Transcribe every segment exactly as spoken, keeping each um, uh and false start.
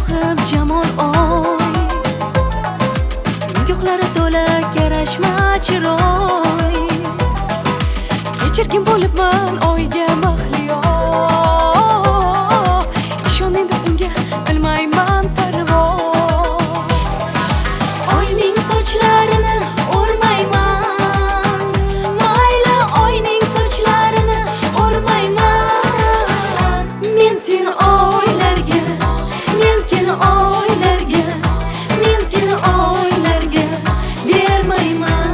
sohib jamol oy, nigohlari to'la yarashma chiroy. Kechirgin bo'libman oyga mahliyo, ishon endi unga bilmayman parvo. Oyning sochlarini o'rmayman, mayli oyning sochlarini o'rmayman. Men seni oylarga, men seni oylarga, men seni oylarga bermayman.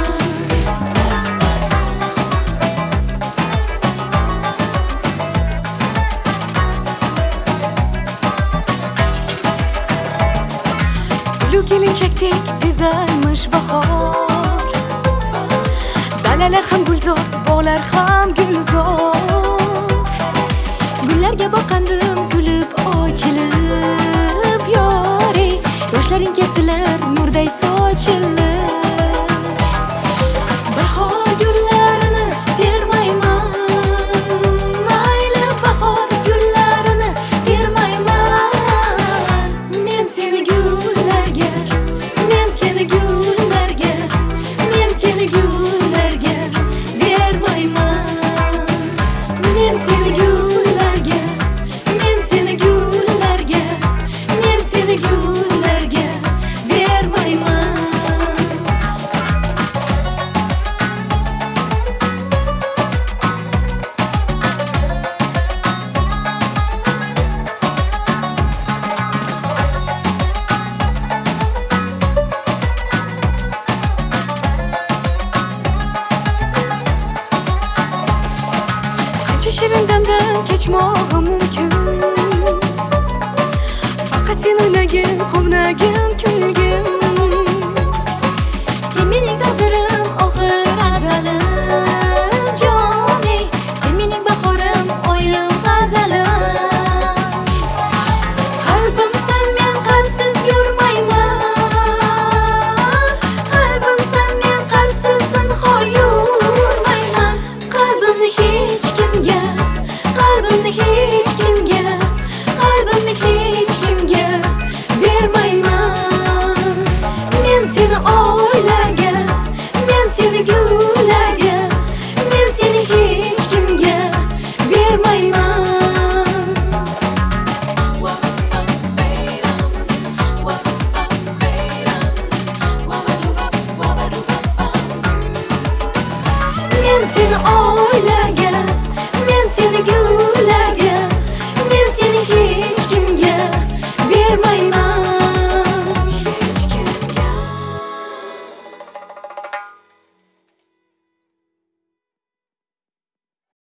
Sulu kelinchakdek bezalmish bahor, dalalar ham gulzor, bog'lar ham gulzor. Gullarga boqandim kulib ochilib, yore yoshlaring ketdilar nurday sochilib. Bahor gullarini bermayman, mayli bahor gullarini bermayman. Men seni gullarga, men seni gullarga, men seni gullarga bermayman. Men seni gullarga, men seni gullarga, men seni gullarga bermayman. Qancha shirin damdan kechmog'i mumkin, faqat sen o'ynagin, quvnagin, kulgin. Sen mening taqdirim, oxir azalim, jonim. Sen mening bahorim, oyim, g'azalim. Qalbimsan, men qalbsiz yurmayman. Qalbimsan, men qalbsiz zinhor yurmayman. Qalbimni hech kimga, qalbimni hech kimga, qalbimni hech kimga bermayman. Men seni oylarga, men seni gullarga, men seni hech kimga bermayman. Men seni oylarga, men seni gullarga